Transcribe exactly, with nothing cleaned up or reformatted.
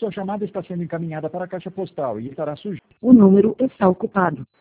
Sua chamada está sendo encaminhada para a caixa postal e estará sujeita. O número está ocupado.